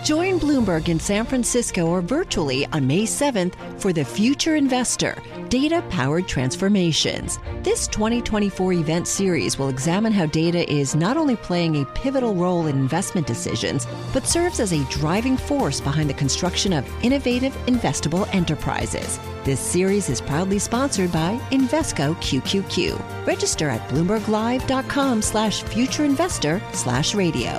Join Bloomberg in San Francisco or virtually on May 7th for The Future Investor, Data-Powered Transformations. This 2024 event series will examine how data is not only playing a pivotal role in investment decisions, but serves as a driving force behind the construction of innovative, investable enterprises. This series is proudly sponsored by Invesco QQQ. Register at bloomberglive.com/futureinvestor/radio.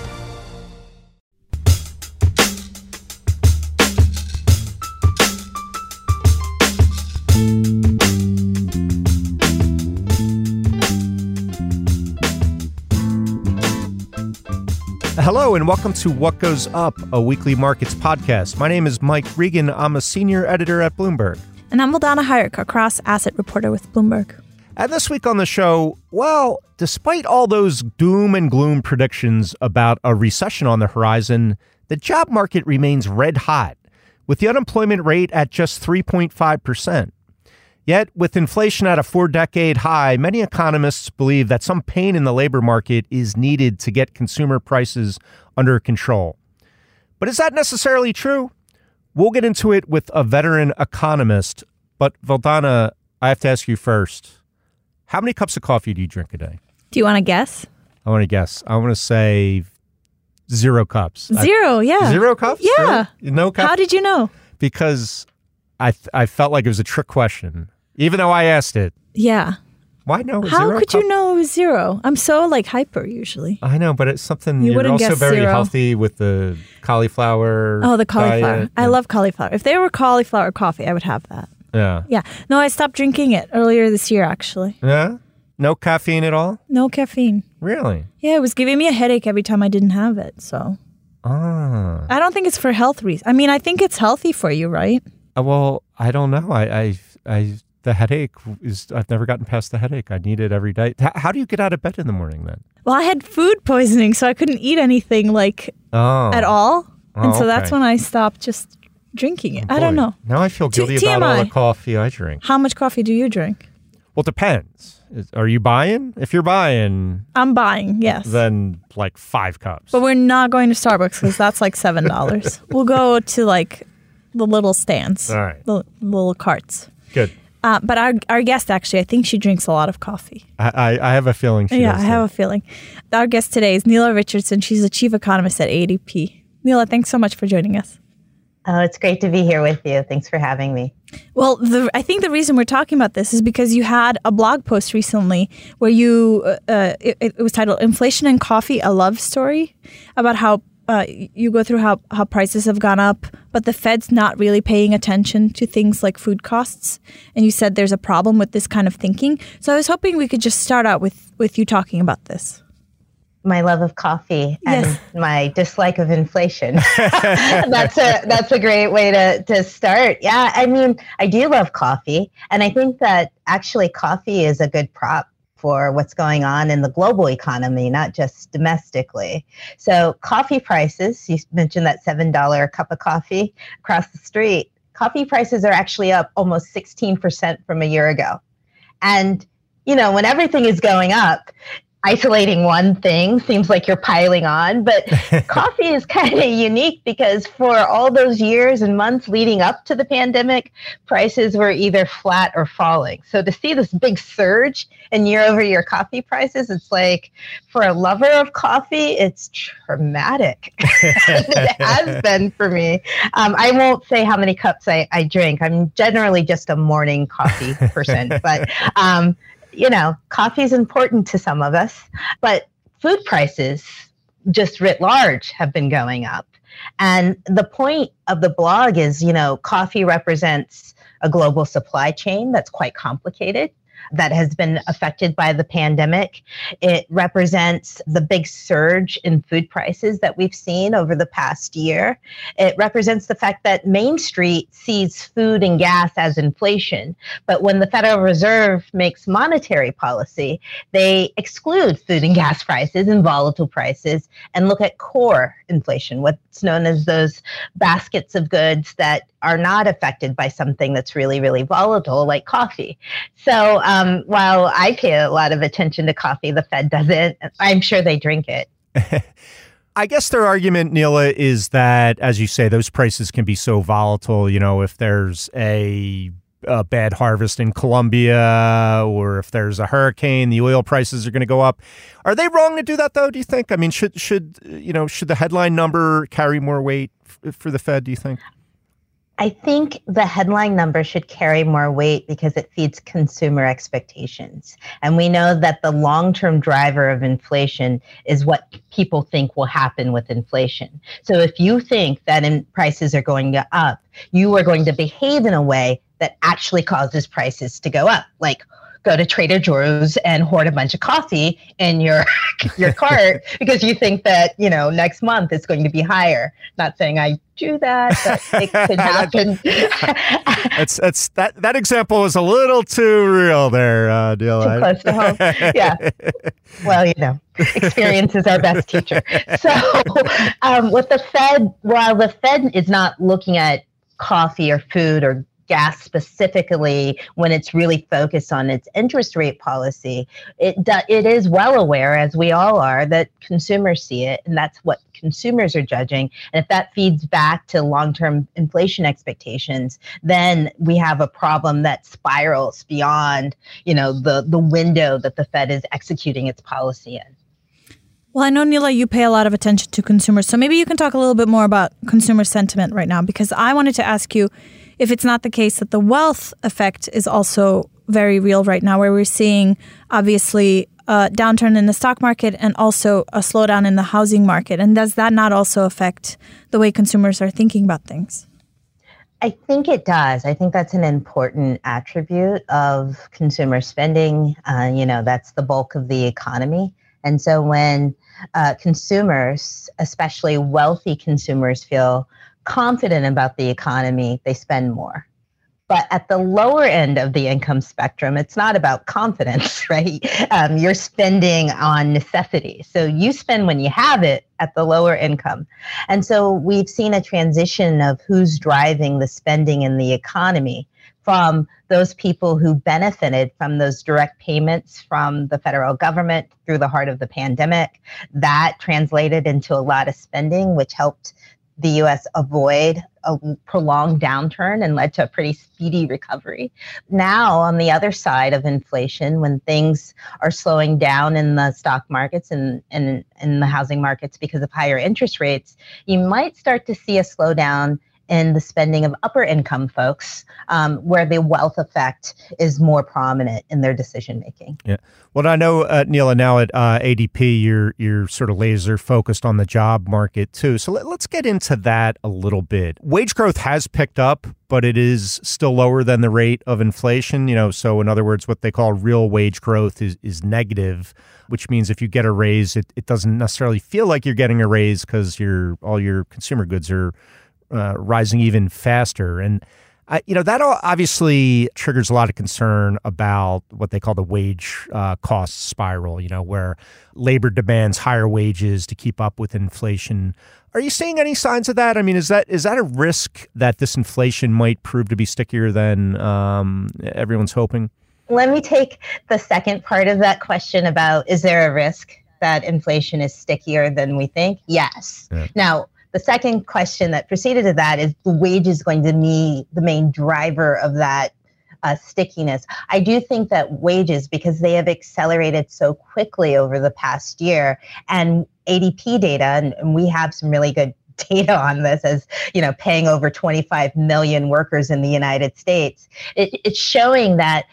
Hello and welcome to What Goes Up, a weekly markets podcast. My name is Mike Regan. I'm a senior editor at Bloomberg. And I'm Valdana Hayek, a cross-asset reporter with Bloomberg. And this week on the show, well, despite all those doom and gloom predictions about a recession on the horizon, the job market remains red hot, with the unemployment rate at just 3.5%. Yet, with inflation at a 4-decade high, many economists believe that some pain in the labor market is needed to get consumer prices under control. But is that necessarily true? We'll get into it with a veteran economist. But Valdana, I have to ask you first, how many cups of coffee do you drink a day? Do you want to guess? I want to guess. I want to say 0 cups. Yeah. 0 cups? Yeah. Really? No cups? How did you know? Because I felt like it was a trick question. Even though I asked it. Yeah. Why no? How could you know it was 0? I'm so hyper usually. I know, but it's something you you're wouldn't also guess very 0. healthy with the cauliflower. Oh, the cauliflower. Diet. I love cauliflower. If there were cauliflower coffee, I would have that. Yeah. Yeah. No, I stopped drinking it earlier this year, actually. Yeah? No caffeine at all? No caffeine. Really? Yeah, it was giving me a headache every time I didn't have it, so. I don't think it's for health reasons. I mean, I think it's healthy for you, right? Well, I don't know. The headache is, I've never gotten past the headache. I need it every day. How do you get out of bed in the morning then? Well, I had food poisoning, so I couldn't eat anything at all. And so that's when I stopped just drinking it. I don't know. Now I feel guilty about all the coffee I drink. How much coffee do you drink? Well, it depends. Are you buying? If you're buying... I'm buying, yes. Then 5 cups. But we're not going to Starbucks because that's $7. We'll go to the little stands. All right. The little carts. Good. But our guest, actually, I think she drinks a lot of coffee. I have a feeling she does. Yeah, I have a feeling. Our guest today is Neela Richardson. She's a chief economist at ADP. Neela, thanks so much for joining us. Oh, it's great to be here with you. Thanks for having me. Well, I think the reason we're talking about this is because you had a blog post recently where it was titled Inflation and Coffee, a Love Story, about how you go through how prices have gone up, but the Fed's not really paying attention to things like food costs. And you said there's a problem with this kind of thinking. So I was hoping we could just start out with you talking about this. My love of coffee and my dislike of inflation. That's a great way to start. Yeah, I mean, I do love coffee. And I think that actually coffee is a good prop for what's going on in the global economy, not just domestically. So coffee prices, you mentioned that $7 a cup of coffee across the street. Coffee prices are actually up almost 16% from a year ago. And, when everything is going up, isolating one thing seems like you're piling on, but coffee is kind of unique because for all those years and months leading up to the pandemic, prices were either flat or falling. So to see this big surge in year-over-year coffee prices, it's for a lover of coffee, it's traumatic. It has been for me. I won't say how many cups I drink. I'm generally just a morning coffee person, but coffee is important to some of us, but food prices just writ large have been going up. And the point of the blog is, coffee represents a global supply chain that's quite complicated, that has been affected by the pandemic. It represents the big surge in food prices that we've seen over the past year. It represents the fact that Main Street sees food and gas as inflation. But when the Federal Reserve makes monetary policy, they exclude food and gas prices and volatile prices and look at core inflation, what's known as those baskets of goods that are not affected by something that's really, really volatile, like coffee. So while I pay a lot of attention to coffee, the Fed doesn't. I'm sure they drink it. I guess their argument, Neela, is that, as you say, those prices can be so volatile. If there's a bad harvest in Colombia, or if there's a hurricane, the oil prices are going to go up. Are they wrong to do that, though? Do you think? I mean, should the headline number carry more weight for the Fed? Do you think? I think the headline number should carry more weight because it feeds consumer expectations. And we know that the long-term driver of inflation is what people think will happen with inflation. So if you think that prices are going up, you are going to behave in a way that actually causes prices to go up, like go to Trader Joe's and hoard a bunch of coffee in your cart because you think that, next month it's going to be higher. Not saying I do that, but it could happen. That example was a little too real there, Neela. Too close to home. Yeah. Well, experience is our best teacher. So with the Fed, while the Fed is not looking at coffee or food or gas specifically when it's really focused on its interest rate policy, it is well aware, as we all are, that consumers see it, and that's what consumers are judging. And if that feeds back to long-term inflation expectations, then we have a problem that spirals beyond, the window that the Fed is executing its policy in. Well, I know, Neela, you pay a lot of attention to consumers, so maybe you can talk a little bit more about consumer sentiment right now, because I wanted to ask you if it's not the case that the wealth effect is also very real right now, where we're seeing, obviously, a downturn in the stock market and also a slowdown in the housing market. And does that not also affect the way consumers are thinking about things? I think it does. I think that's an important attribute of consumer spending. That's the bulk of the economy. And so when consumers, especially wealthy consumers, feel confident about the economy, they spend more. But at the lower end of the income spectrum, it's not about confidence, right? You're spending on necessity. So you spend when you have it at the lower income. And so we've seen a transition of who's driving the spending in the economy from those people who benefited from those direct payments from the federal government through the heart of the pandemic. That translated into a lot of spending, which helped the U.S. avoid a prolonged downturn and led to a pretty speedy recovery. Now, on the other side of inflation, when things are slowing down in the stock markets and in the housing markets because of higher interest rates, you might start to see a slowdown in the spending of upper income folks, where the wealth effect is more prominent in their decision making. Yeah. Well, I know, Neela, now at ADP, you're sort of laser focused on the job market too. So let's get into that a little bit. Wage growth has picked up, but it is still lower than the rate of inflation. So in other words, what they call real wage growth is negative, which means if you get a raise, it doesn't necessarily feel like you're getting a raise because all your consumer goods are rising even faster. And, that obviously triggers a lot of concern about what they call the wage cost spiral, where labor demands higher wages to keep up with inflation. Are you seeing any signs of that? I mean, is that a risk that this inflation might prove to be stickier than everyone's hoping? Let me take the second part of that question about, is there a risk that inflation is stickier than we think? Yes. Yeah. Now, the second question that preceded to that is the wages going to be the main driver of that stickiness. I do think that wages, because they have accelerated so quickly over the past year, and ADP data, and we have some really good data on this, as paying over 25 million workers in the United States, it's showing that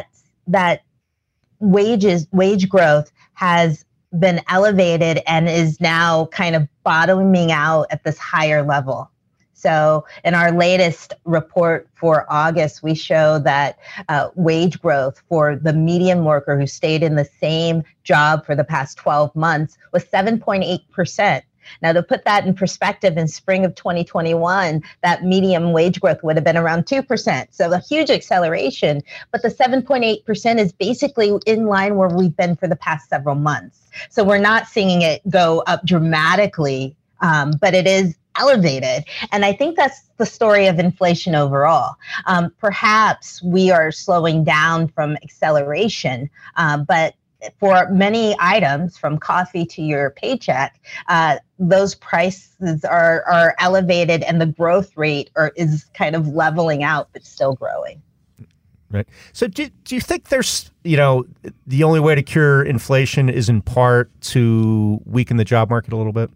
wage growth has been elevated and is now kind of bottoming out at this higher level. So in our latest report for August, we show that wage growth for the median worker who stayed in the same job for the past 12 months was 7.8%. Now, to put that in perspective, in spring of 2021, that median wage growth would have been around 2%. So a huge acceleration, but the 7.8% is basically in line where we've been for the past several months. So we're not seeing it go up dramatically, but it is elevated. And I think that's the story of inflation overall. Perhaps we are slowing down from acceleration, but for many items, from coffee to your paycheck, those prices are elevated, and the growth rate is kind of leveling out, but still growing. Right. So do you think there's, the only way to cure inflation is in part to weaken the job market a little bit?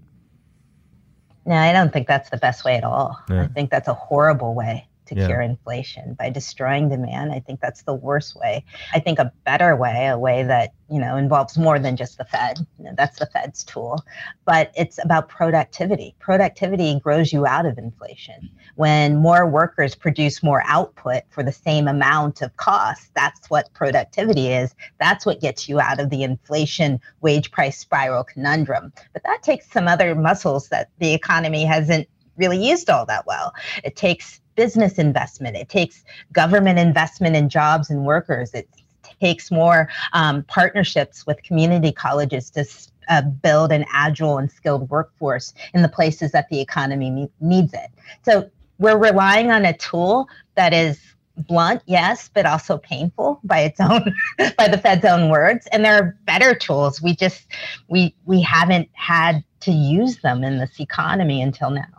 No, I don't think that's the best way at all. Yeah. I think that's a horrible way to cure inflation, by destroying demand. I think that's the worst way. I think a better way, a way that, involves more than just the Fed. That's the Fed's tool, but it's about productivity. Productivity grows you out of inflation. When more workers produce more output for the same amount of cost, that's what productivity is. That's what gets you out of the inflation wage price spiral conundrum. But that takes some other muscles that the economy hasn't really used all that well. It takes business investment. It takes government investment in jobs and workers. It takes more partnerships with community colleges to build an agile and skilled workforce in the places that the economy needs it. So we're relying on a tool that is blunt, yes, but also painful by its own, by the Fed's own words. And there are better tools. We haven't had to use them in this economy until now.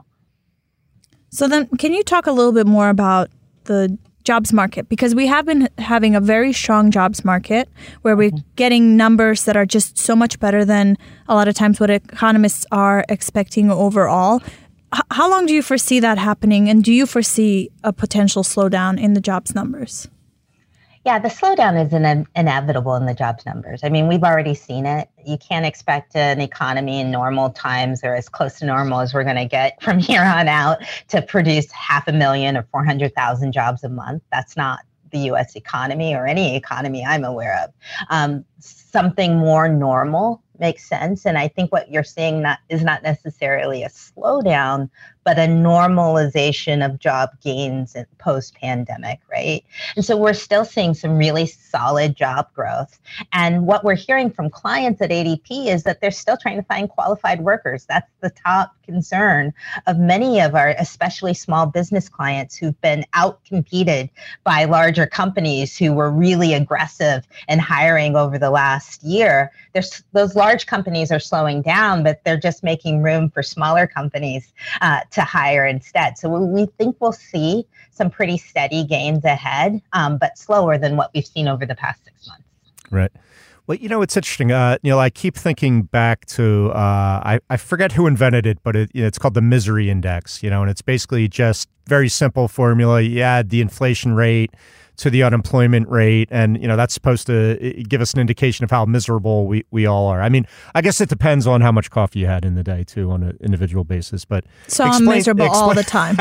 So then, can you talk a little bit more about the jobs market? Because we have been having a very strong jobs market where we're getting numbers that are just so much better than a lot of times what economists are expecting overall. How long do you foresee that happening? And do you foresee a potential slowdown in the jobs numbers? Yeah, the slowdown is inevitable in the jobs numbers. I mean, we've already seen it. You can't expect an economy in normal times, or as close to normal as we're going to get from here on out, to produce 500,000 or 400,000 jobs a month. That's not the U.S. economy or any economy I'm aware of. Something more normal makes sense. And I think what you're seeing is not necessarily a slowdown, but a normalization of job gains post-pandemic, right? And so we're still seeing some really solid job growth. And what we're hearing from clients at ADP is that they're still trying to find qualified workers. That's the top concern of many of our, especially small business clients, who've been outcompeted by larger companies who were really aggressive in hiring over the last year. Those large companies are slowing down, but they're just making room for smaller companies to hire instead. So we think we'll see some pretty steady gains ahead, but slower than what we've seen over the past 6 months. Right. Well, it's interesting. I keep thinking back to, I forget who invented it, but it's called the misery index, and it's basically just very simple formula. You add the inflation rate to the unemployment rate, and that's supposed to give us an indication of how miserable we all are. I mean, I guess it depends on how much coffee you had in the day too, on an individual basis. But I'm miserable all the time.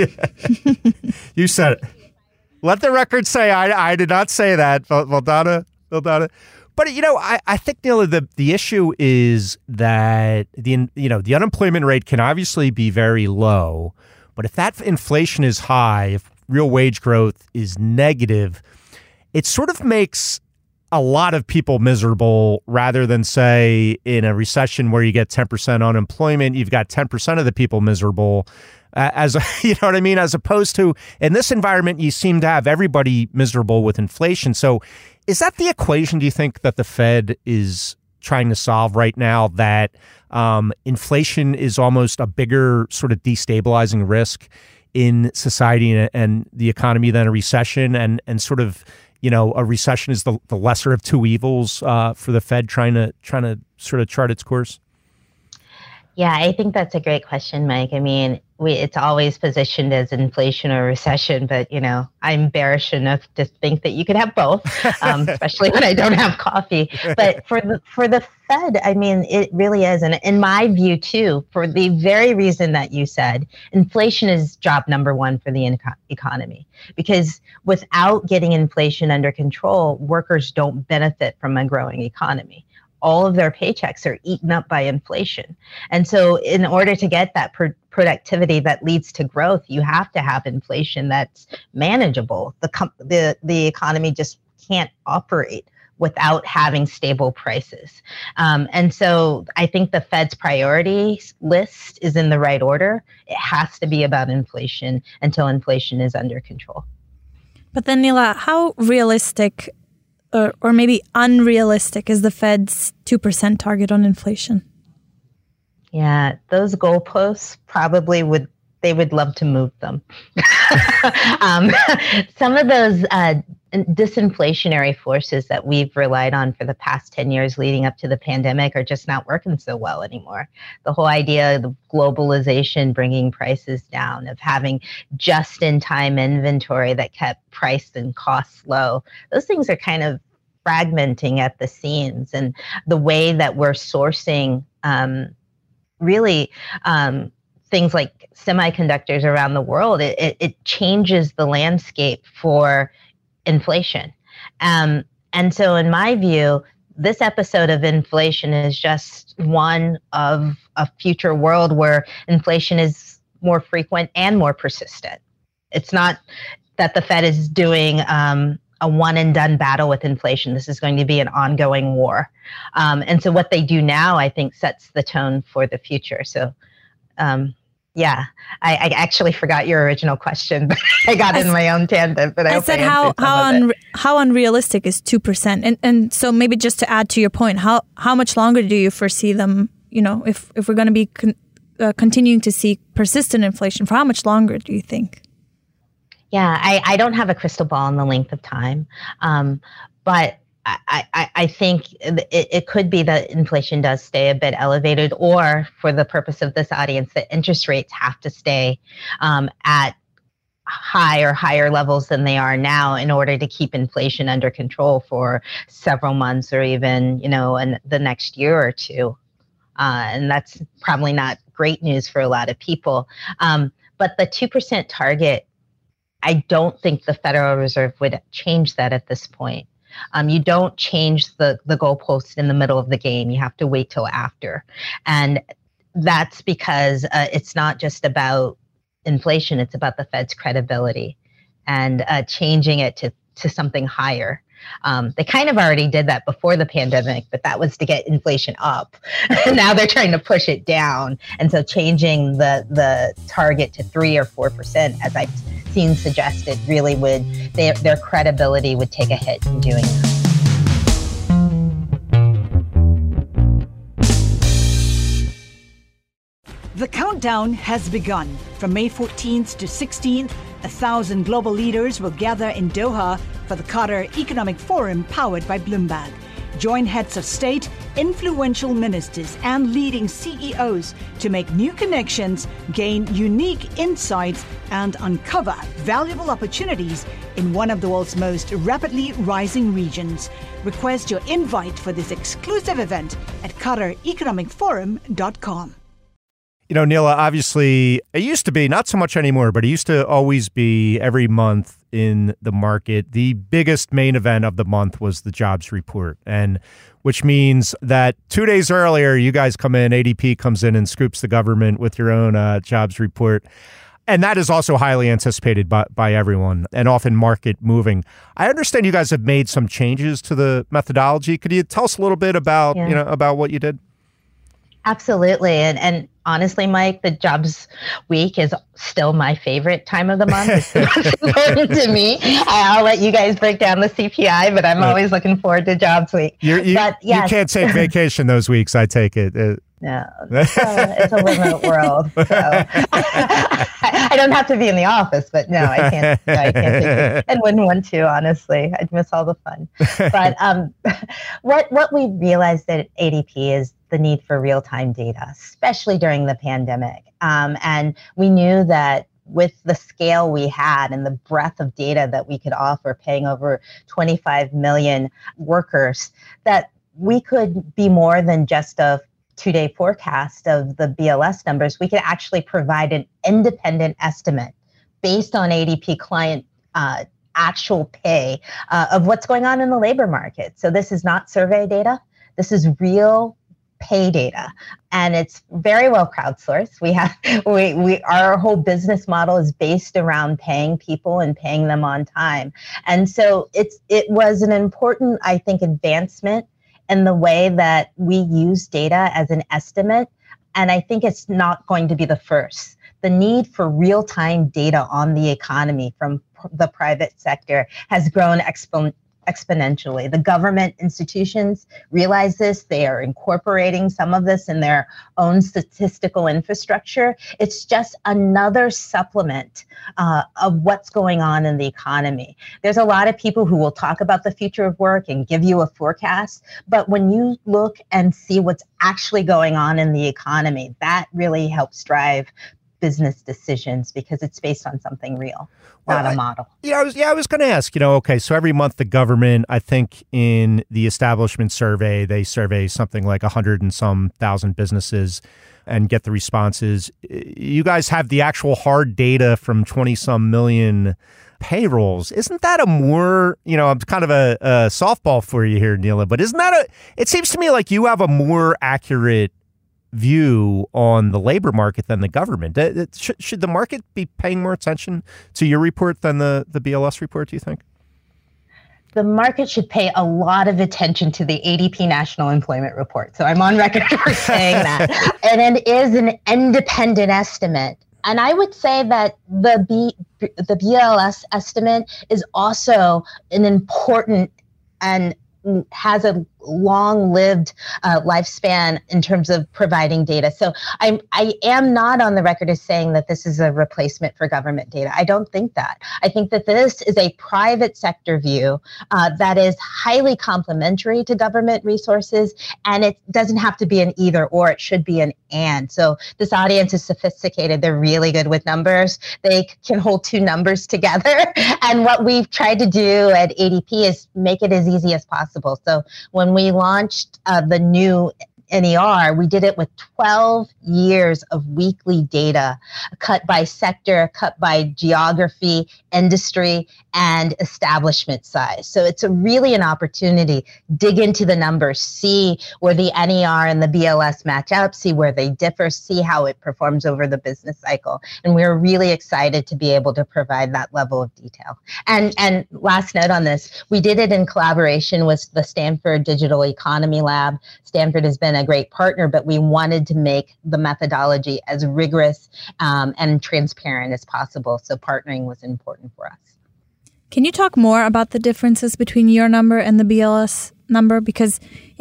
You said it. Let the record say I did not say that, Valdana. But I think, Neela, the issue is that the unemployment rate can obviously be very low, but if that inflation is high, if real wage growth is negative, it sort of makes a lot of people miserable, rather than, say, in a recession where you get 10% unemployment, you've got 10% of the people miserable. You know what I mean? As opposed to, in this environment, you seem to have everybody miserable with inflation. So is that the equation, do you think, that the Fed is trying to solve right now, that inflation is almost a bigger sort of destabilizing risk in society and the economy than a recession, and sort of, a recession is the lesser of two evils for the Fed trying to sort of chart its course? Yeah, I think that's a great question, Mike. I mean, it's always positioned as inflation or recession, but, I'm bearish enough to think that you could have both, especially when I don't have coffee. But for the Fed, I mean, it really is. And in my view, too, for the very reason that you said, inflation is job number one for the economy, because without getting inflation under control, workers don't benefit from a growing economy. All of their paychecks are eaten up by inflation. And so in order to get that productivity that leads to growth, you have to have inflation that's manageable. The economy just can't operate without having stable prices. And so I think the Fed's priority list is in the right order. It has to be about inflation until inflation is under control. But then, Neela, how realistic or maybe unrealistic is the Fed's 2% target on inflation? Yeah, those goalposts probably would love to move them. Some of those disinflationary forces that we've relied on for the past 10 years leading up to the pandemic are just not working so well anymore. The whole idea of globalization bringing prices down, of having just-in-time inventory that kept price and costs low, those things are kind of fragmenting at the seams. And the way that we're sourcing things like semiconductors around the world, it changes the landscape for inflation. And so in my view, this episode of inflation is just one of a future world where inflation is more frequent and more persistent. It's not that the Fed is doing a one and done battle with inflation. This is going to be an ongoing war. And so what they do now, I think, sets the tone for the future. So yeah, I actually forgot your original question, but I got in my own tangent. But I said how unrealistic is 2%, and so maybe just to add to your point, how much longer do you foresee them? You know, if we're going to be continuing to see persistent inflation, for how much longer do you think? Yeah, I don't have a crystal ball on the length of time, but I think it could be that inflation does stay a bit elevated, or for the purpose of this audience, that interest rates have to stay at higher levels than they are now in order to keep inflation under control for several months or even, in the next year or two. And that's probably not great news for a lot of people. But the 2% target, I don't think the Federal Reserve would change that at this point. You don't change the goalpost in the middle of the game. You have to wait till after. And that's because it's not just about inflation. It's about the Fed's credibility and changing it to something higher. They kind of already did that before the pandemic, but that was to get inflation up. Now they're trying to push it down. And so changing the target to 3 or 4%, as I've seen suggested, really would, their credibility would take a hit in doing that. The countdown has begun. From May 14th to 16th, 1,000 global leaders will gather in Doha for the Qatar Economic Forum powered by Bloomberg. Join heads of state, influential ministers, and leading CEOs to make new connections, gain unique insights, and uncover valuable opportunities in one of the world's most rapidly rising regions. Request your invite for this exclusive event at QatarEconomicForum.com. Nila, obviously, it used to be, not so much anymore, but it used to always be every month in the market. The biggest main event of the month was the jobs report, and which means that 2 days earlier, you guys come in, ADP comes in and scoops the government with your own jobs report. And that is also highly anticipated by everyone and often market moving. I understand you guys have made some changes to the methodology. Could you tell us a little bit about, about what you did? Absolutely. And honestly, Mike, the jobs week is still my favorite time of the month. It's the most important to me. I'll let you guys break down the CPI, but I'm always looking forward to jobs week. You can't take vacation those weeks, I take it. No, it's a remote world. So I don't have to be in the office, but no, I can't take it. And wouldn't want to, honestly. I'd miss all the fun. But what we realized at ADP is the need for real-time data, especially during the pandemic. And we knew that with the scale we had and the breadth of data that we could offer, paying over 25 million workers, that we could be more than just a two-day forecast of the BLS numbers. We could actually provide an independent estimate based on ADP client actual pay of what's going on in the labor market. So this is not survey data. This is real pay data, and it's very well crowdsourced. Our whole business model is based around paying people and paying them on time. And so it was an important, I think, advancement in the way that we use data as an estimate. And I think it's not going to be the first. The need for real-time data on the economy from the private sector has grown exponentially. The government institutions realize this. They are incorporating some of this in their own statistical infrastructure. It's just another supplement of what's going on in the economy. There's a lot of people who will talk about the future of work and give you a forecast, but when you look and see what's actually going on in the economy, that really helps drive business decisions because it's based on something real, not a model. I was going to ask, okay, so every month the government, I think in the establishment survey, they survey something like 100 and some thousand businesses and get the responses. You guys have the actual hard data from 20 some million payrolls. Isn't that a more, I'm kind of a softball for you here, Neela, but isn't that it seems to me like you have a more accurate view on the labor market than the government. Should the market be paying more attention to your report than the BLS report, do you think? The market should pay a lot of attention to the ADP National Employment Report. So I'm on record for saying that. And it is an independent estimate. And I would say that the BLS estimate is also an important and has a long-lived lifespan in terms of providing data. So I am not on the record as saying that this is a replacement for government data. I don't think that. I think that this is a private sector view that is highly complementary to government resources, and it doesn't have to be an either or, it should be an and. So this audience is sophisticated. They're really good with numbers. They can hold two numbers together. And what we've tried to do at ADP is make it as easy as possible. So when we launched the new NER, we did it with 12 years of weekly data, cut by sector, cut by geography, industry, and establishment size. So it's really an opportunity. Dig into the numbers, see where the NER and the BLS match up, see where they differ, see how it performs over the business cycle. And we're really excited to be able to provide that level of detail. And last note on this, we did it in collaboration with the Stanford Digital Economy Lab. Stanford has been a great partner, but we wanted to make the methodology as rigorous and transparent as possible. So partnering was important for us. Can you talk more about the differences between your number and the BLS number? Because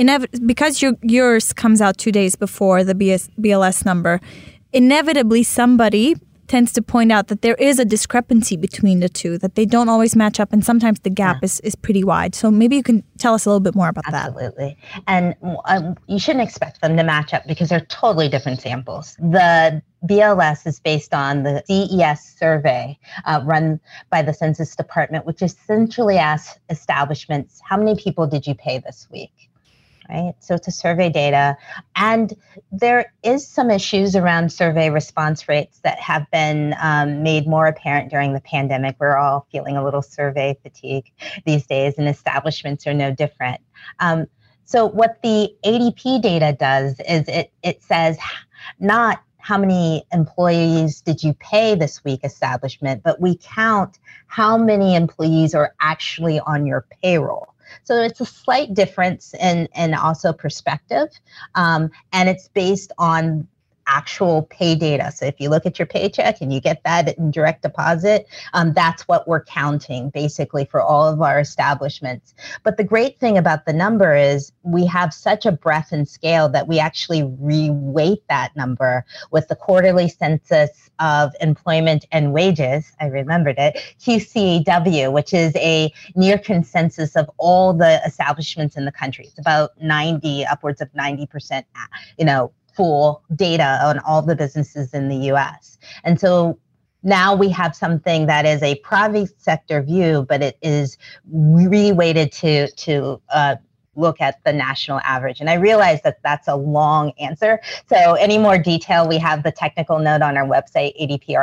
yours comes out 2 days before the BLS number, inevitably somebody tends to point out that there is a discrepancy between the two, that they don't always match up, and sometimes the gap is pretty wide. So maybe you can tell us a little bit more about that. Absolutely. And you shouldn't expect them to match up because they're totally different samples. The BLS is based on the CES survey run by the Census Department, which essentially asks establishments, how many people did you pay this week? Right? So it's a survey data. And there is some issues around survey response rates that have been made more apparent during the pandemic. We're all feeling a little survey fatigue these days, and establishments are no different. So what the ADP data does is it says not how many employees did you pay this week, establishment, but we count how many employees are actually on your payroll. So it's a slight difference in also perspective, and it's based on actual pay data. So if you look at your paycheck and you get that in direct deposit, that's what we're counting basically for all of our establishments. But the great thing about the number is we have such a breadth and scale that we actually re-weight that number with the quarterly census of employment and wages. I remembered it, QCAW, which is a near consensus of all the establishments in the country. It's about 90, upwards of 90%, full data on all the businesses in the US. And so now we have something that is a private sector view, but it is re-weighted to look at the national average. And I realize that that's a long answer. So any more detail, we have the technical note on our website,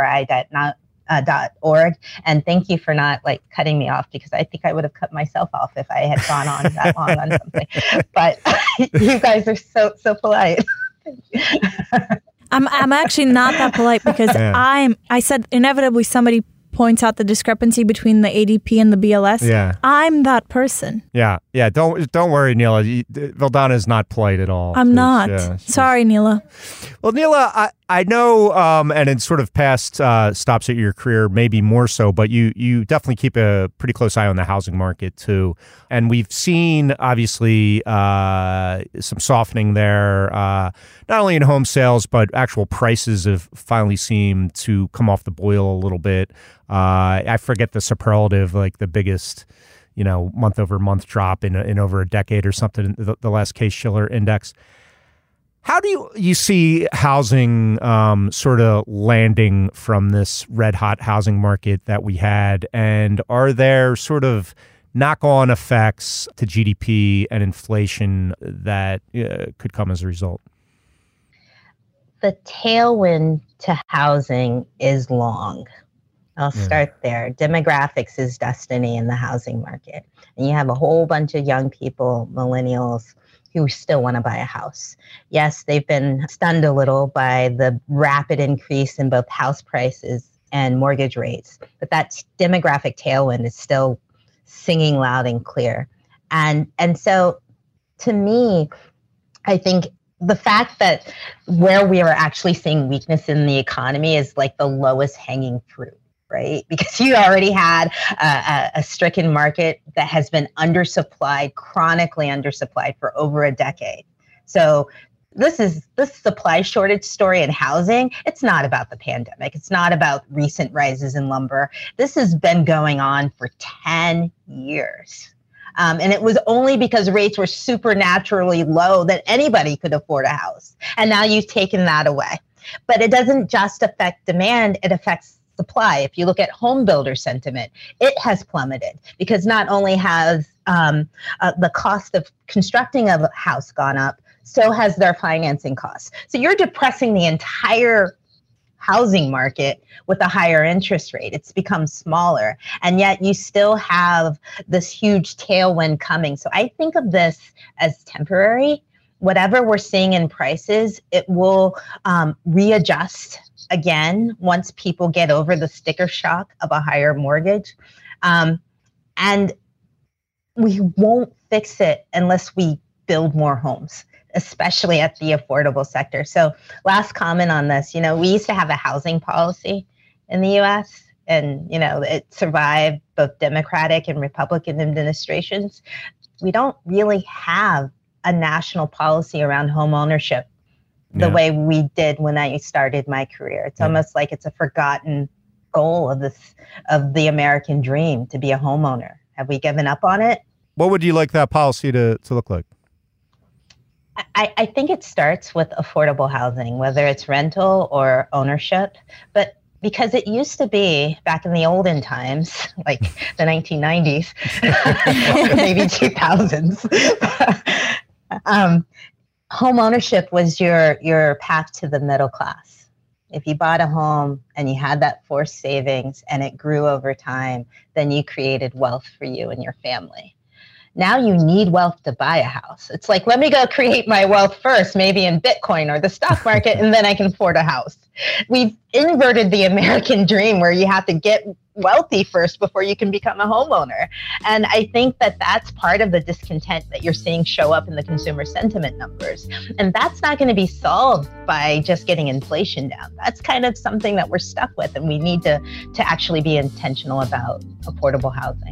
adpri.org. And thank you for not cutting me off, because I think I would have cut myself off if I had gone on that long on something. But you guys are so polite. I'm actually not that polite because I said inevitably somebody points out the discrepancy between the ADP and the BLS. Yeah. I'm that person. Yeah. Don't worry, Neela. Vildana is not polite at all. I'm not. Sorry, Neela. Well, Neela, I know, and in sort of past stops at your career, maybe more so, but you definitely keep a pretty close eye on the housing market too. And we've seen, obviously, some softening there, not only in home sales, but actual prices have finally seemed to come off the boil a little bit. I forget the superlative, like the biggest, month over month drop in over a decade or something, the last Case-Shiller index. How do you see housing sort of landing from this red-hot housing market that we had? And are there sort of knock-on effects to GDP and inflation that could come as a result? The tailwind to housing is long. I'll start there. Demographics is destiny in the housing market. And you have a whole bunch of young people, millennials, who still want to buy a house. Yes, they've been stunned a little by the rapid increase in both house prices and mortgage rates, but that demographic tailwind is still singing loud and clear. And so to me, I think the fact that where we are actually seeing weakness in the economy is like the lowest hanging fruit, right? Because you already had a stricken market that has been undersupplied, chronically undersupplied for over a decade. So this supply shortage story in housing, it's not about the pandemic. It's not about recent rises in lumber. This has been going on for 10 years. And it was only because rates were supernaturally low that anybody could afford a house. And now you've taken that away. But it doesn't just affect demand, it affects supply. If you look at home builder sentiment, it has plummeted because not only has the cost of constructing a house gone up, so has their financing costs. So you're depressing the entire housing market with a higher interest rate. It's become smaller, and yet you still have this huge tailwind coming. So I think of this as temporary. Whatever we're seeing in prices, it will readjust again once people get over the sticker shock of a higher mortgage. And we won't fix it unless we build more homes, especially at the affordable sector. So last comment on this, we used to have a housing policy in the US, and, it survived both Democratic and Republican administrations. We don't really have a national policy around home ownership the way we did when I started my career. It's almost like it's a forgotten goal of the American dream, to be a homeowner. Have we given up on it? What would you like that policy to look like? I think it starts with affordable housing, whether it's rental or ownership. But because it used to be back in the olden times, like the 1990s, maybe 2000s, home ownership was your path to the middle class. If you bought a home and you had that forced savings and it grew over time, then you created wealth for you and your family. Now you need wealth to buy a house. It's like, let me go create my wealth first, maybe in Bitcoin or the stock market, and then I can afford a house. We've inverted the American dream where you have to get wealthy first before you can become a homeowner. And I think that that's part of the discontent that you're seeing show up in the consumer sentiment numbers. And that's not going to be solved by just getting inflation down. That's kind of something that we're stuck with, and we need to actually be intentional about affordable housing.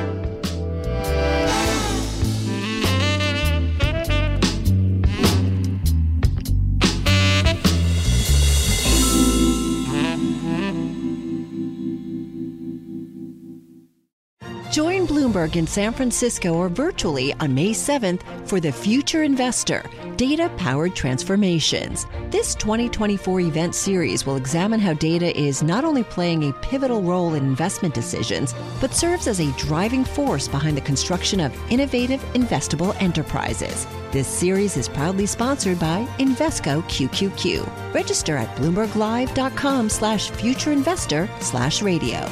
Join Bloomberg in San Francisco or virtually on May 7th for The Future Investor, Data-Powered Transformations. This 2024 event series will examine how data is not only playing a pivotal role in investment decisions, but serves as a driving force behind the construction of innovative, investable enterprises. This series is proudly sponsored by Invesco QQQ. Register at BloombergLive.com/futureinvestor/radio.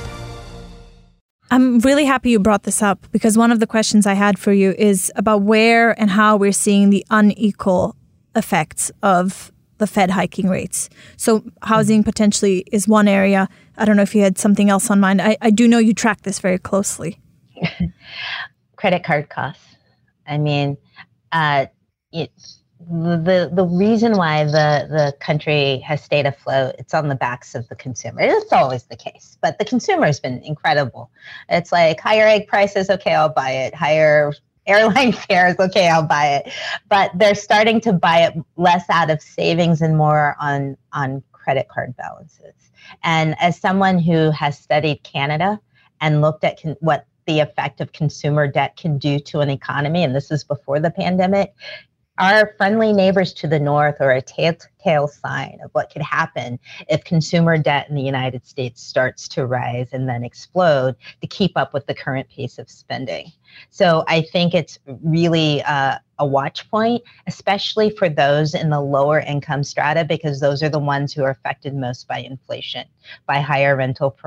I'm really happy you brought this up, because one of the questions I had for you is about where and how we're seeing the unequal effects of the Fed hiking rates. So housing potentially is one area. I don't know if you had something else on mind. I do know you track this very closely. Credit card costs. I mean, the reason why the country has stayed afloat, it's on the backs of the consumer. It's always the case, but the consumer has been incredible. It's like higher egg prices, okay, I'll buy it. Higher airline fares, okay, I'll buy it. But they're starting to buy it less out of savings and more on credit card balances. And as someone who has studied Canada and looked at what the effect of consumer debt can do to an economy, and this is before the pandemic, our friendly neighbors to the north are a telltale sign of what could happen if consumer debt in the United States starts to rise and then explode to keep up with the current pace of spending. So I think it's really a watch point, especially for those in the lower income strata, because those are the ones who are affected most by inflation, by higher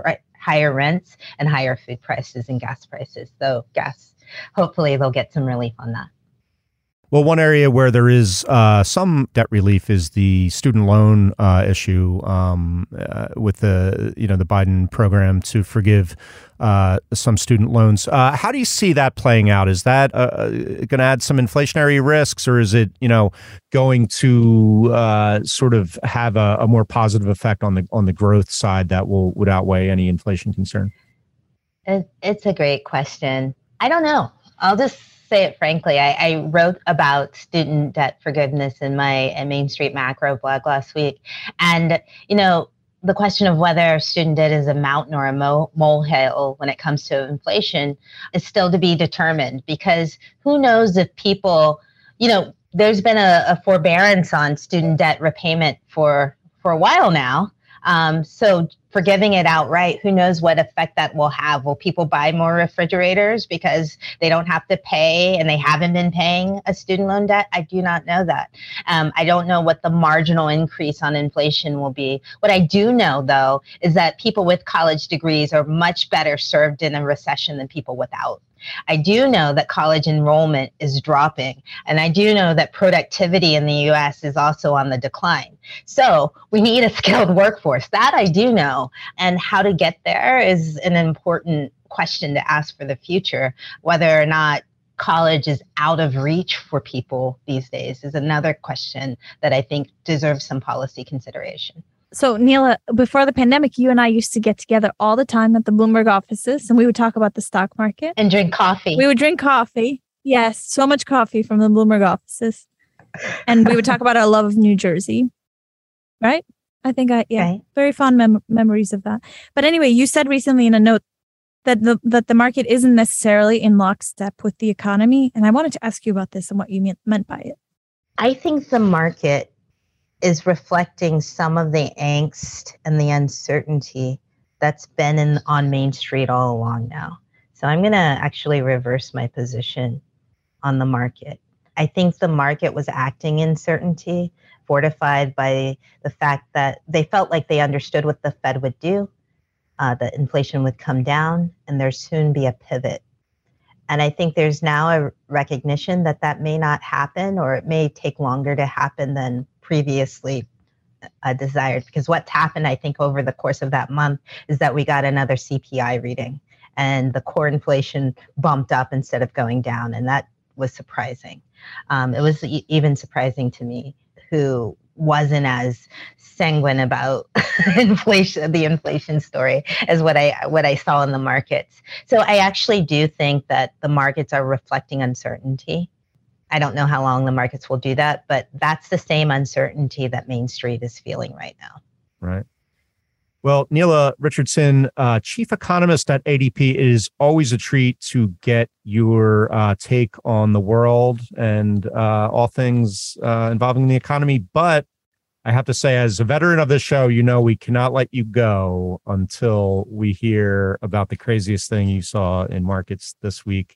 rents and higher food prices and gas prices. So hopefully they'll get some relief on that. Well, one area where there is some debt relief is the student loan issue with the Biden program to forgive some student loans. How do you see that playing out? Is that going to add some inflationary risks, or is it going to sort of have a more positive effect on the growth side that would outweigh any inflation concern? It's a great question. I don't know. I'll just say it frankly. I wrote about student debt forgiveness in my Main Street Macro blog last week. And, the question of whether student debt is a mountain or a molehill when it comes to inflation is still to be determined, because who knows if people, there's been a forbearance on student debt repayment for a while now. So forgiving it outright, who knows what effect that will have? Will people buy more refrigerators because they don't have to pay and they haven't been paying a student loan debt? I do not know that. I don't know what the marginal increase on inflation will be. What I do know, though, is that people with college degrees are much better served in a recession than people without. I do know that college enrollment is dropping, and I do know that productivity in the U.S. is also on the decline. So we need a skilled workforce. That I do know. And how to get there is an important question to ask for the future. Whether or not college is out of reach for people these days is another question that I think deserves some policy consideration. So, Neela, before the pandemic, you and I used to get together all the time at the Bloomberg offices, and we would talk about the stock market. And drink coffee. We would drink coffee. Yes, so much coffee from the Bloomberg offices. And we would talk about our love of New Jersey. Right? I think right. Very fond memories of that. But anyway, you said recently in a note that the market isn't necessarily in lockstep with the economy. And I wanted to ask you about this and what you meant by it. I think the market is reflecting some of the angst and the uncertainty that's been on Main Street all along now. So I'm going to actually reverse my position on the market. I think the market was acting in certainty, fortified by the fact that they felt like they understood what the Fed would do, that inflation would come down, and there'd soon be a pivot. And I think there's now a recognition that that may not happen, or it may take longer to happen than previously desired. Because what's happened, I think, over the course of that month is that we got another CPI reading, and the core inflation bumped up instead of going down, and that was surprising. It was even surprising to me, who wasn't as sanguine about the inflation story as what I saw in the markets. So I actually do think that the markets are reflecting uncertainty. I don't know how long the markets will do that, but that's the same uncertainty that Main Street is feeling right now. Right. Well, Neela Richardson, chief economist at ADP, it is always a treat to get your take on the world and all things involving the economy. But I have to say, as a veteran of this show, we cannot let you go until we hear about the craziest thing you saw in markets this week.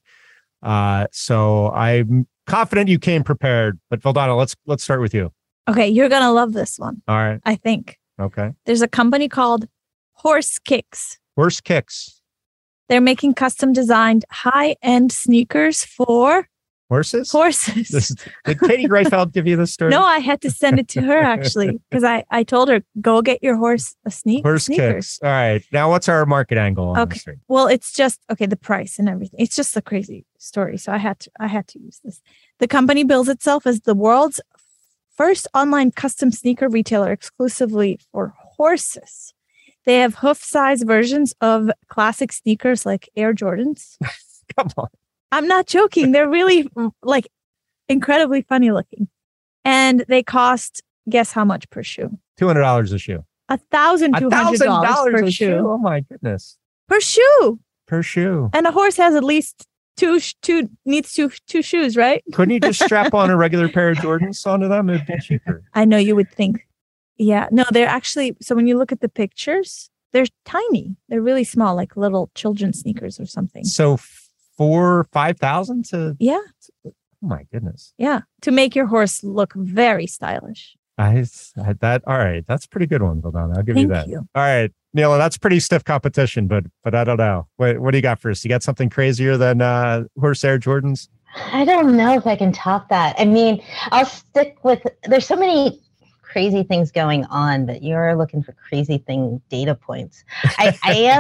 So I'm confident you came prepared. But Valdana, let's start with you. Okay, you're going to love this one. All right. I think. Okay. There's a company called Horse Kicks. Horse Kicks. They're making custom designed high-end sneakers for horses. Did Katie Greifeld give you this story? No, I had to send it to her actually, because I told her, go get your horse a sneakers. Kicks. All right. Now what's our market angle on this thing? Well, it's just the price and everything. It's just a crazy story. So I had to use this. The company bills itself as the world's first online custom sneaker retailer exclusively for horses. They have hoof-size versions of classic sneakers like Air Jordans. Come on. I'm not joking. They're really like incredibly funny looking. And they cost, guess how much per shoe? $200 a shoe. $1,200 per shoe. Oh my goodness. Per shoe. Per shoe. And a horse has at least two shoes, right? Couldn't you just strap on a regular pair of Jordans onto them? It'd be cheaper. I know you would think. Yeah. No, they're actually, so when you look at the pictures, they're tiny. They're really small, like little children's sneakers or something. So $5,000 to... Yeah. Oh my goodness. Yeah. To make your horse look very stylish. All right. That's a pretty good one, Vildana. I'll give you that. Thank you. All right, Neela, that's pretty stiff competition, but I don't know. What do you got for us? You got something crazier than horse Air Jordans? I don't know if I can top that. I mean, I'll stick with, there's so many crazy things going on that you're looking for crazy thing data points. I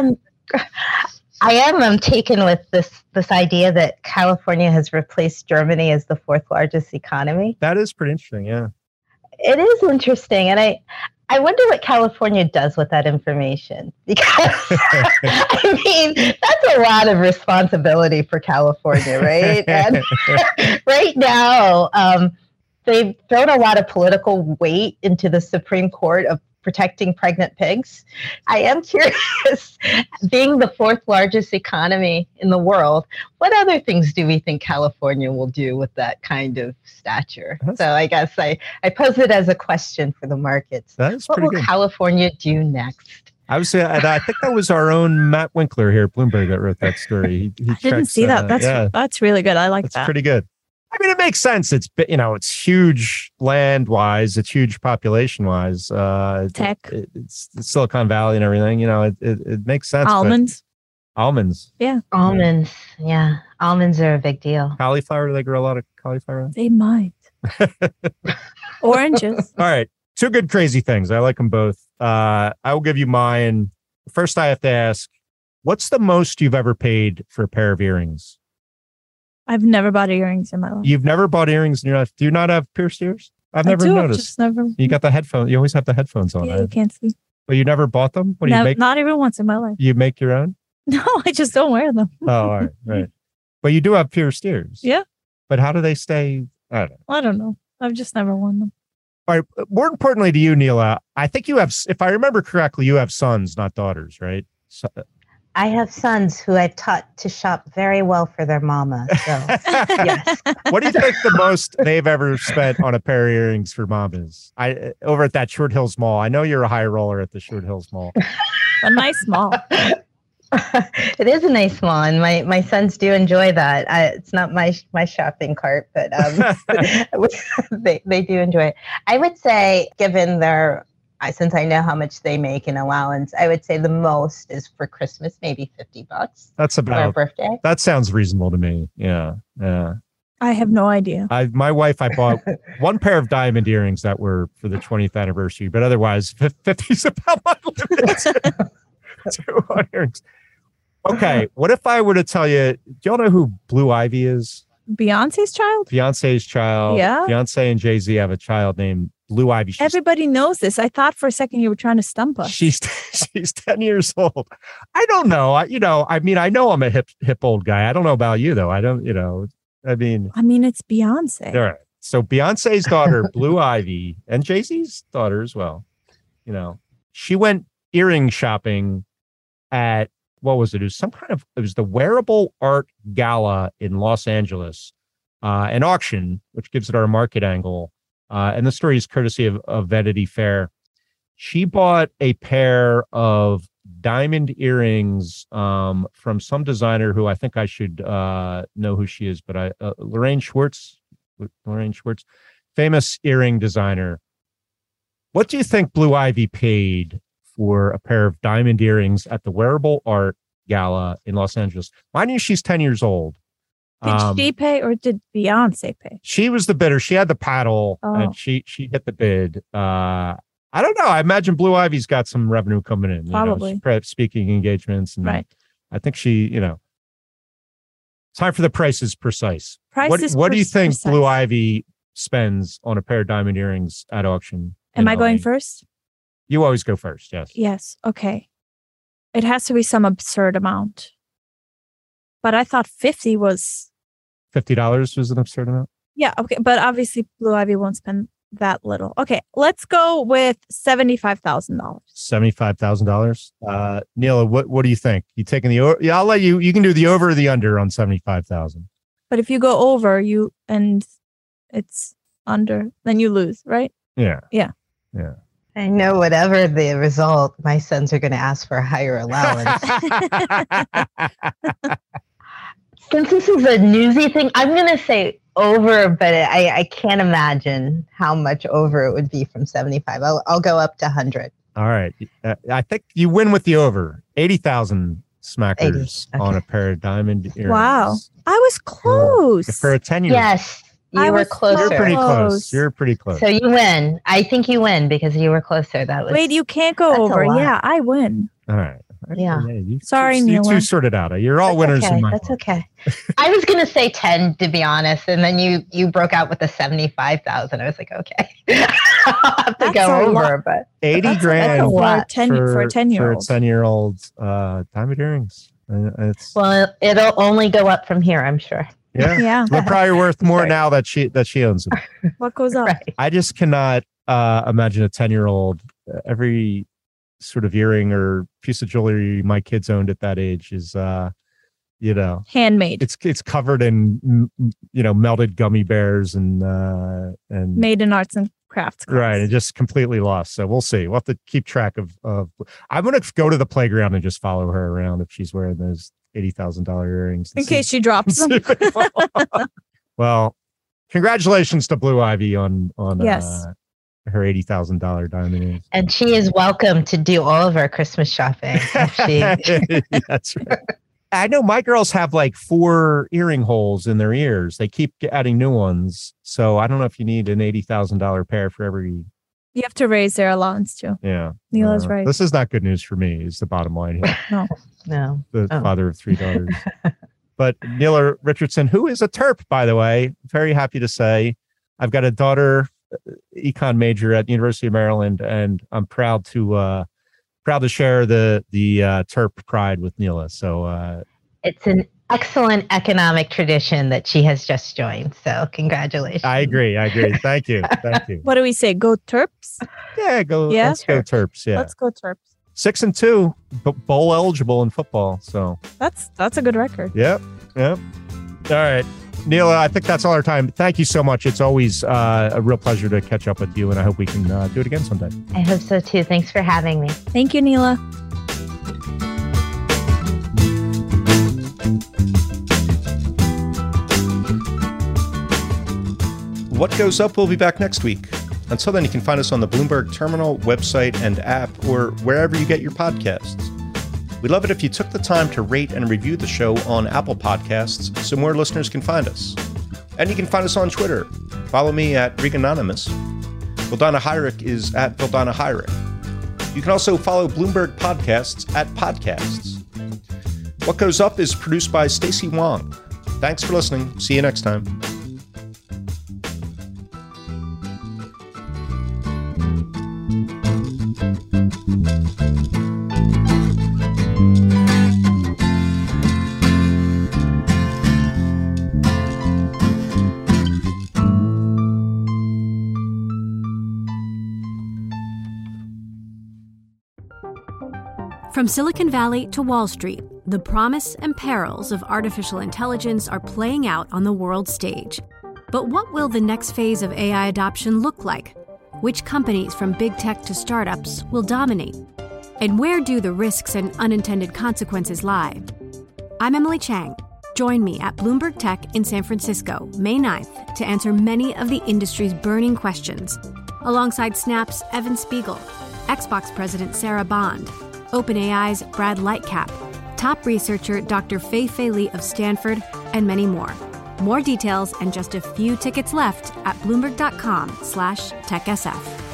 am taken with this idea that California has replaced Germany as the fourth largest economy. That is pretty interesting, yeah. It is interesting, and I wonder what California does with that information, because I mean, that's a lot of responsibility for California, right? And right now, they've thrown a lot of political weight into the Supreme Court of protecting pregnant pigs. I am curious, being the fourth largest economy in the world, what other things do we think California will do with that kind of stature? So I guess I pose it as a question for the markets. What will California do next? I was saying, I think that was our own Matt Winkler here at Bloomberg that wrote that story. I didn't see that. That's really good. I like that. That's pretty good. I mean, it makes sense. It's huge land-wise. It's huge population-wise. Tech. It's Silicon Valley and everything. It makes sense. Almonds. Yeah. Almonds. Yeah. Almonds are a big deal. Cauliflower. Do they grow a lot of cauliflower? They might. Oranges. All right. Two good crazy things. I like them both. I will give you mine. First, I have to ask, what's the most you've ever paid for a pair of earrings? I've never bought earrings in my life. You've never bought earrings in your life? Do you not have pierced ears? I've never noticed. Just never. You got the headphones. You always have the headphones on. Yeah, you can't see. But you never bought them? What do you make? Not even once in my life. You make your own? No, I just don't wear them. Oh, all right. But you do have pierced ears. Yeah. But how do they stay? I don't know. I've just never worn them. All right. More importantly to you, Neela, I think you have, if I remember correctly, you have sons, not daughters, right? So, I have sons who I've taught to shop very well for their mama. So, yes. What do you think the most they've ever spent on a pair of earrings for mom is? Over at that Short Hills Mall. I know you're a high roller at the Short Hills Mall. A nice mall. It is a nice mall, and my sons do enjoy that. It's not my shopping cart, but they do enjoy it. I would say, given since I know how much they make in allowance, I would say the most is for Christmas, maybe $50. That's about for a birthday. That sounds reasonable to me. Yeah. I have no idea. My wife, I bought one pair of diamond earrings that were for the 20th anniversary, but otherwise 50 is about my limit. Two earrings. Okay, what if I were to tell you, do y'all know who Blue Ivy is? Beyonce's child? Beyonce's child. Yeah. Beyonce and Jay-Z have a child named Blue Ivy. Everybody knows this. I thought for a second you were trying to stump us. She's 10 years old. I don't know. I know I'm a hip old guy. I don't know about you though. I don't, I mean, it's Beyonce. All right. So Beyonce's daughter, Blue Ivy, and Jay-Z's daughter as well. She went earring shopping at, what was it? It was the Wearable Art Gala in Los Angeles, an auction, which gives it our market angle. And the story is courtesy of Vanity Fair. She bought a pair of diamond earrings from some designer who I think I should know who she is, but Lorraine Schwartz, famous earring designer. What do you think Blue Ivy paid for a pair of diamond earrings at the Wearable Art Gala in Los Angeles? Mind you, she's 10 years old. Did she pay or did Beyonce pay? She was the bidder. She had the paddle and she hit the bid. I don't know. I imagine Blue Ivy's got some revenue coming in. Probably. Speaking engagements. And right. I think she, time for the price is precise. What do you think Blue Ivy spends on a pair of diamond earrings at auction. Am I going LA. first? You always go first, yes. Yes. Okay. It has to be some absurd amount. But I thought 50 was... $50 was an absurd amount? Yeah, okay. But obviously Blue Ivy won't spend that little. Okay, let's go with $75,000. $75,000. Neela, what do you think? You taking the over? Yeah, I'll let you. You can do the over or the under on 75,000. But if you go over, and it's under, then you lose, right? Yeah. Yeah. Yeah. I know whatever the result, my sons are going to ask for a higher allowance. Since this is a newsy thing, I'm going to say over, but I can't imagine how much over it would be from 75. I'll go up to 100. All right. I think you win with the over. 80,000 smackers 80, okay. on a pair of diamond earrings. Wow. I was close. For a 10-year. Yes, I you were was closer. You're pretty close. Close. You're pretty close. So you win. I think you win because you were closer. That was Wait, you can't go that's a over. lot. Yeah, I win. All right. Yeah. Sorry, you Neela. two sorted out. You're all winners okay. in my That's book. okay. I was gonna say 10 to be honest, and then you broke out with the 75,000. I was like, okay, I'll have to That's go a over, lot. but 80 that's grand a For a lot. 10-year-old. For a 10-year-old diamond earrings. It's Well, it'll only go up from here, I'm sure. yeah. Yeah. They're probably worth more Right. now that she owns them. What goes up? Right. I just cannot imagine a 10-year-old every sort of earring or piece of jewelry my kids owned at that age is Handmade. it's covered in melted gummy bears and Made in arts and crafts. class. right, and just completely lost. So we'll see. We'll have to keep track of I'm gonna go to the playground and just follow her around if she's wearing those $80,000 earrings In case she drops them. Well, congratulations to Blue Ivy on Yes. her $80,000 diamond earrings. And she is welcome to do all of our Christmas shopping. If she, That's right. I know my girls have like 4 earring holes in their ears. They keep adding new ones. So I don't know if you need an $80,000 pair for every. You have to raise their allowance too. Yeah. Neela's right. This is not good news for me, is the bottom line here. no. The Oh. father of 3 daughters. But Neela Richardson, who is a Terp, by the way, very happy to say, I've got a daughter, econ major at the University of Maryland, and I'm proud to share the Terp pride with Neela. So It's an excellent economic tradition that she has just joined. So congratulations. I agree. Thank you. What do we say? Go Terps? Yeah, go. Yeah? Let's go Terps. Yeah, Let's go Terps. 6-2, bowl eligible in football. So That's a good record. yep. All right, Neela, I think that's all our time. Thank you so much. It's always a real pleasure to catch up with you, and I hope we can do it again someday. I hope so too. Thanks for having me. Thank you, Neela. What Goes Up will be back next week. Until then, you can find us on the Bloomberg Terminal, website, and app, or wherever you get your podcasts. We'd love it if you took the time to rate and review the show on Apple Podcasts so more listeners can find us. And you can find us on Twitter. Follow me at Reganonymous. Vildana Heinrich is at Vildana Heinrich. You can also follow Bloomberg Podcasts at Podcasts. What Goes Up is produced by Stacey Wong. Thanks for listening. See you next time. From Silicon Valley to Wall Street, the promise and perils of artificial intelligence are playing out on the world stage. But what will the next phase of AI adoption look like? Which companies, from big tech to startups, will dominate? And where do the risks and unintended consequences lie? I'm Emily Chang. Join me at Bloomberg Tech in San Francisco, May 9th, to answer many of the industry's burning questions, alongside Snap's Evan Spiegel, Xbox President Sarah Bond, OpenAI's Brad Lightcap, top researcher Dr. Fei-Fei Li of Stanford, and many more. More details and just a few tickets left at Bloomberg.com/TechSF.